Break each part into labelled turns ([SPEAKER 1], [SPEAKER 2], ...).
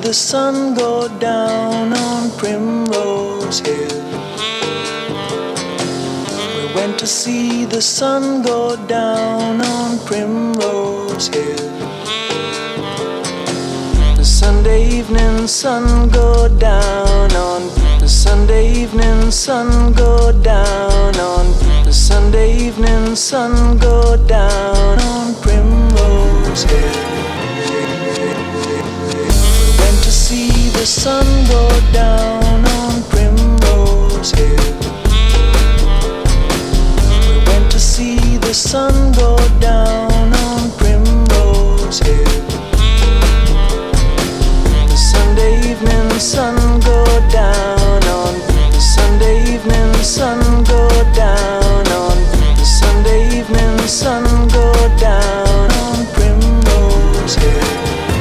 [SPEAKER 1] the sun go down on Primrose Hill. We went to see the sun go down on Primrose Hill. The Sunday evening sun go down on the Sunday evening sun go down on the Sunday evening sun go down on Primrose Hill. We went to see the sun go down on Primrose Hill. We went to see the sun go down on Primrose Hill. The Sunday evening sun go down on the Sunday evening sun go down on the Sunday evening sun go down on Primrose Hill.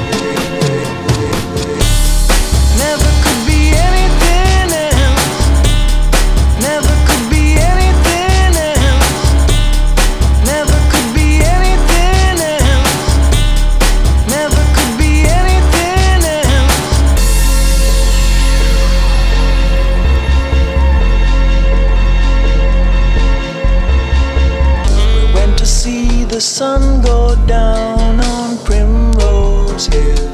[SPEAKER 1] Never could be anything else. Never could be anything else. Never could be anything else. Never could be anything else. We went to see the sun go down on Primrose Hill.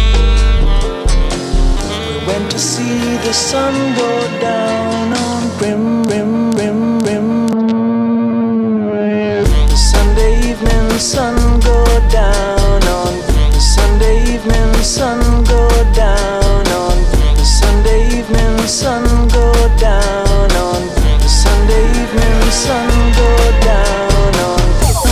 [SPEAKER 1] We went to see the sun go down on the Sunday evening sun go down on the Sunday evening sun go down on the Sunday evening sun go down on the Sunday evening sun go down on.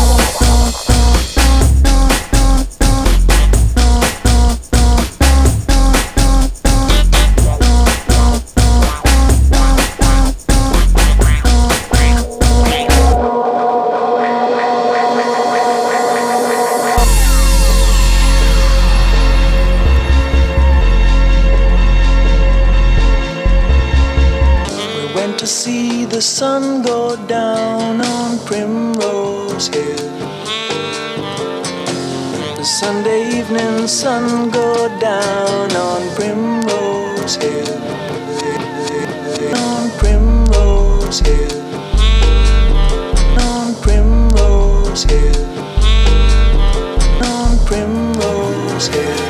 [SPEAKER 1] To see the sun go down on Primrose Hill. The Sunday evening sun go down on Primrose Hill. On Primrose Hill. On Primrose Hill. On Primrose Hill.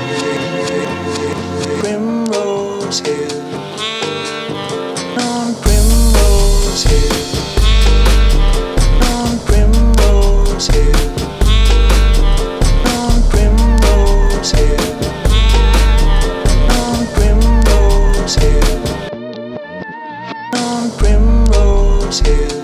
[SPEAKER 1] Primrose Hill. On Primrose Hill. On Primrose Hill. On Primrose Hill. On Primrose Hill. On Primrose Hill.